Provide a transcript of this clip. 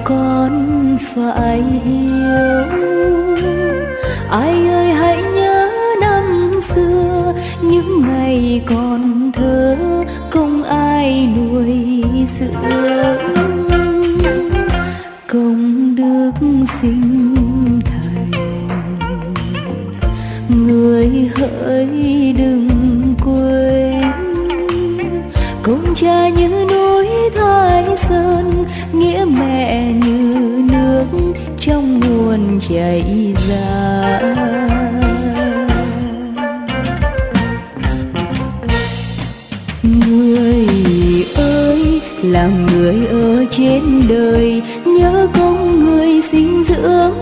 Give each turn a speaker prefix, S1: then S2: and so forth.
S1: con phải hiểu. Ai ơi hãy nhớ năm xưa, những ngày còn thơ không ai nuôi dưỡng. Công đức sinh thành, người hỡi đừng quên. Công cha như núi Thái Sơn, nghĩa mẹ như nước trong nguồn chảy ra. Người ơi làm người ở trên đời, nhớ công người sinh dưỡng